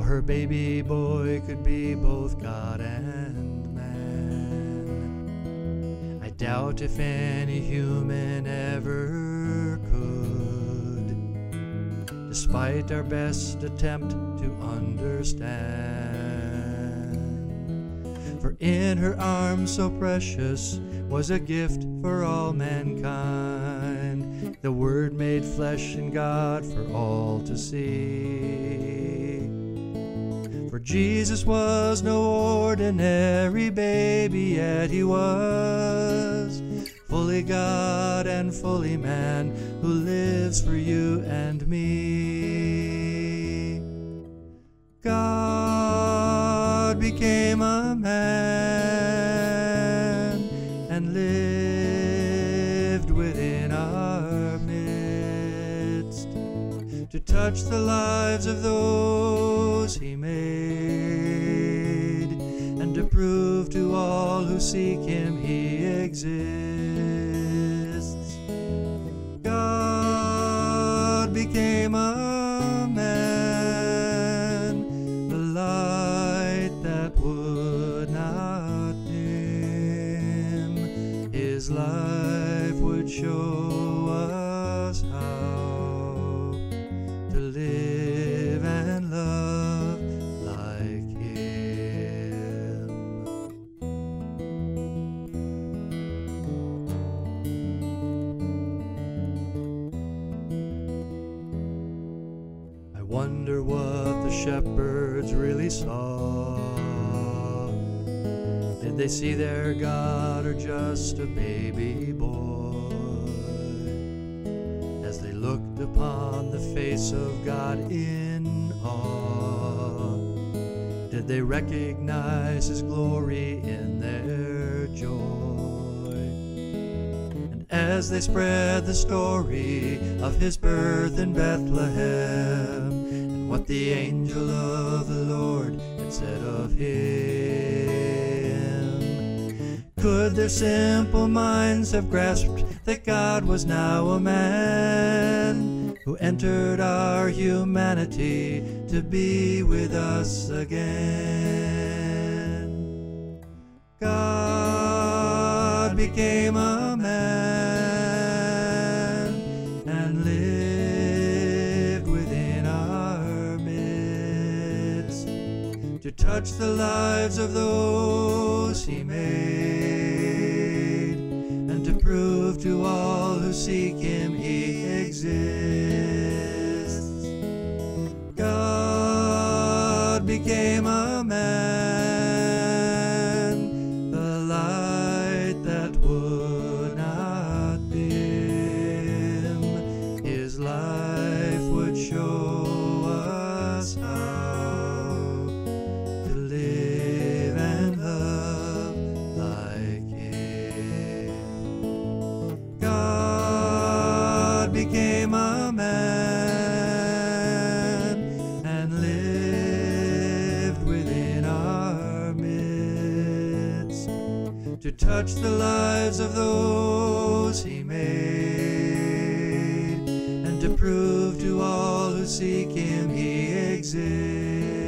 her baby boy could be both God and man. I doubt if any human ever could, despite our best attempt to understand. For in her arms so precious was a gift for all mankind, the Word made flesh in God for all to see. For Jesus was no ordinary baby, yet he was fully God and fully man, who lives for you and me. God became a man and lived within our midst, to touch the lives of those he made, and to prove to all who seek him he exists. God became a man, the light that would not dim. His life would show us how to live and love like him. I wonder what the shepherds really saw. Did they see their God or just a baby boy? As they looked upon the face of God in awe, did they recognize his glory in their joy? And as they spread the story of his birth in Bethlehem, and what the angel of the Lord had said of him, could their simple minds have grasped that God was now a man, who entered our humanity to be with us again? God became a man and lived within our midst, to touch the lives of those he made, and to prove to all who seek him he exists. God became a man, the light that would not dim. His life would show us how to live and love like him. God became a man and lived within our midst, to touch the lives of those he made, and to prove to all who seek him he exists.